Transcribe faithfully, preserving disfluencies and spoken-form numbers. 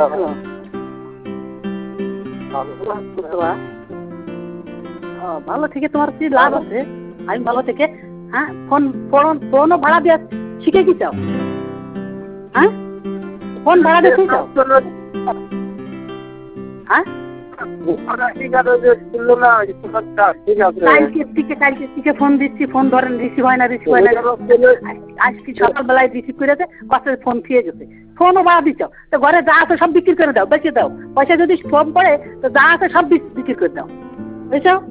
ভালো থেকে তোমার কি লাভ আছে? আমি ভালো থেকে হ্যাঁ ফোন ফোনও ভাড়া দিয়ে শিখে কি চাও? হ্যাঁ ফোন ভাড়া দিয়ে শিখে চাও? হ্যাঁ ফোন দিচ্ছি, ফোন ধরেন, রিসিভ হয় না, রিসিভ হয় না। আজকে সকালবেলায় রিসিভ করেছে, বাচ্চাদের ফোন খেয়ে গেছে। ফোনও ভাড়া দিচ্ছ, তো ঘরে যা আছে সব বিক্রি করে দাও, বেঁচে দাও। পয়সা যদি ফোন পড়ে তো যা আছে সব বিক্রি করে দাও, বুঝছো?